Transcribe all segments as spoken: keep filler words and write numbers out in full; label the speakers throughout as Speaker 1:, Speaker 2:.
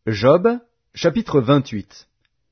Speaker 1: Job, chapitre vingt-huit.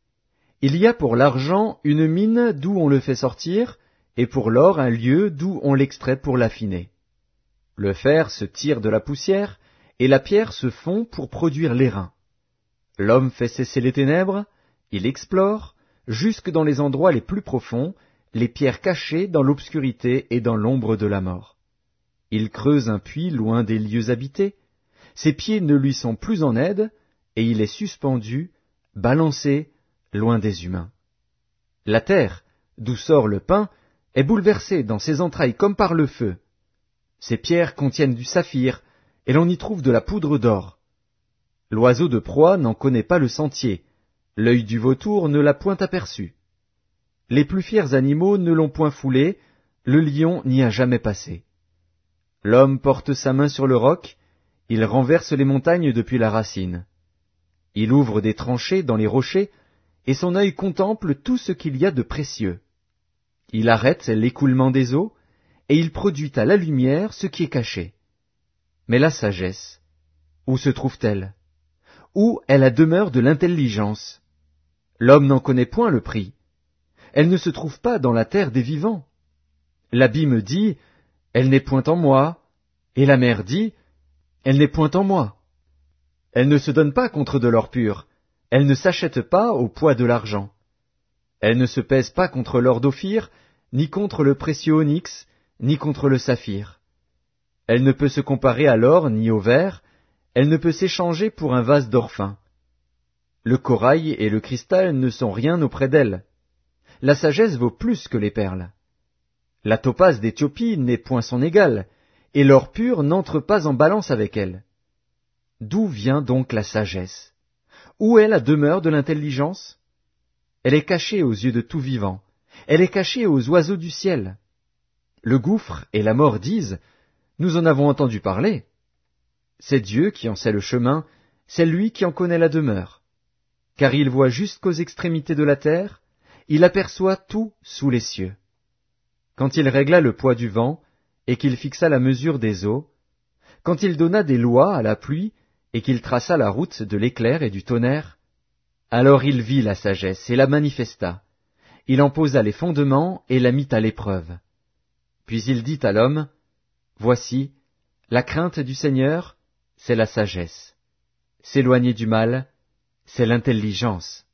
Speaker 1: Il y a pour l'argent une mine d'où on le fait sortir, et pour l'or un lieu d'où on l'extrait pour l'affiner. Le fer se tire de la poussière, et la pierre se fond pour produire l'airain. L'homme fait cesser les ténèbres, il explore, jusque dans les endroits les plus profonds, les pierres cachées dans l'obscurité et dans l'ombre de la mort. Il creuse un puits loin des lieux habités, ses pieds ne lui sont plus en aide, et il est suspendu, balancé, loin des humains. La terre, d'où sort le pain, est bouleversée dans ses entrailles comme par le feu. Ces pierres contiennent du saphir, et l'on y trouve de la poudre d'or. L'oiseau de proie n'en connaît pas le sentier, l'œil du vautour ne l'a point aperçu. Les plus fiers animaux ne l'ont point foulé, le lion n'y a jamais passé. L'homme porte sa main sur le roc, il renverse les montagnes depuis la racine. Il ouvre des tranchées dans les rochers, et son œil contemple tout ce qu'il y a de précieux. Il arrête l'écoulement des eaux, et il produit à la lumière ce qui est caché. Mais la sagesse, où se trouve-t-elle? Où est la demeure de l'intelligence? L'homme n'en connaît point le prix. Elle ne se trouve pas dans la terre des vivants. L'abîme dit, elle n'est point en moi, et la mer dit, elle n'est point en moi. Elle ne se donne pas contre de l'or pur, elle ne s'achète pas au poids de l'argent. Elle ne se pèse pas contre l'or d'Ophir, ni contre le précieux onyx, ni contre le saphir. Elle ne peut se comparer à l'or ni au verre, elle ne peut s'échanger pour un vase d'or fin. Le corail et le cristal ne sont rien auprès d'elle. La sagesse vaut plus que les perles. La topaze d'Éthiopie n'est point son égale, et l'or pur n'entre pas en balance avec elle. D'où vient donc la sagesse? Où est la demeure de l'intelligence? Elle est cachée aux yeux de tout vivant, elle est cachée aux oiseaux du ciel. Le gouffre et la mort disent, nous en avons entendu parler. C'est Dieu qui en sait le chemin, c'est lui qui en connaît la demeure. Car il voit jusqu'aux extrémités de la terre, il aperçoit tout sous les cieux. Quand il régla le poids du vent, et qu'il fixa la mesure des eaux, quand il donna des lois à la pluie, et qu'il traça la route de l'éclair et du tonnerre, alors il vit la sagesse et la manifesta. Il en posa les fondements et la mit à l'épreuve. Puis il dit à l'homme, voici, la crainte du Seigneur, c'est la sagesse. S'éloigner du mal, c'est l'intelligence.